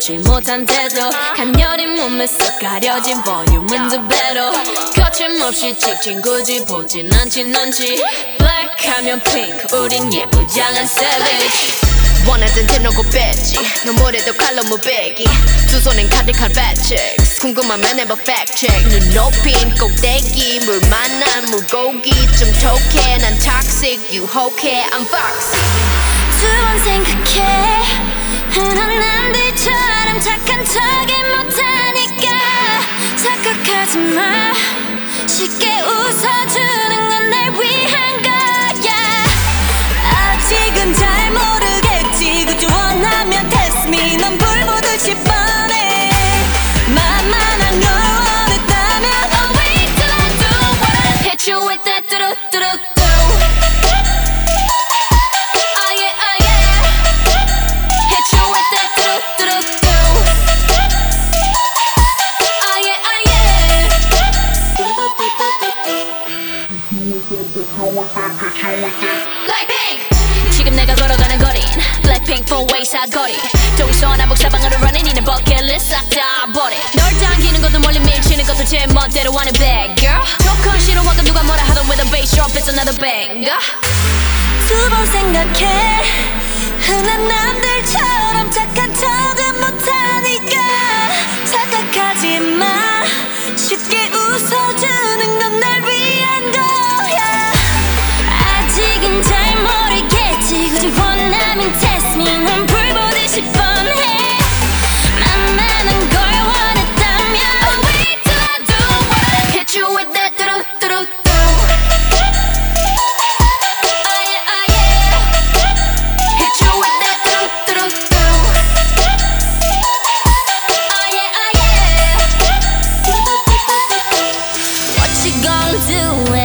좋지 못한 태도 간녀린 몸에 쏙 가려진 볼륨은 두 배로 거침없이 찍힌 굳이 보진 않지 넌지 Black 하면 pink 우린 예쁘장한 savage 원하던 대놓고 뺐지 너무래도 칼로 무배기 두 손엔 카드칼 배치ks 궁금하면 해봐 fact check 눈 높인 꼭대기 물 만난 물고기 좀 톡해 난 toxic 유혹해 I'm foxy 두 번 생각해 흔한 남들처럼 착한 척이 못하니까 착각하지 마 쉽게 웃어주는 건 날 위한 거야 아직은 잘 모르겠지 그저 원하면 test me 넌 불 보듯이 뻔해 만만한 걸 원했다면 Oh wait till I do what I hit you with that 뚜루뚜루 지금 내가 걸어가는 거린 Blackpink four-way 사거리 동서남북 사방으로 running 이는 버킷리스트 싹 다 버려 널 당기는 것도 멀리 밀치는 것도 제 멋대로 하는 bad girl 조금 싫어하고 누가 뭐라 하던 with a bass drop it's another banger 두 번 생각해 흔한 남들처럼 착한 척은 못하니까 착각하지 마 쉽게 웃어주는 건 날 위한 거야 아직은 잘 모르겠지 굳이 원하면 test me 넌 불 보듯이 뻔해 만만한 걸 원했다면 Oh wait till I do what I hit you with that 뚜루뚜루 do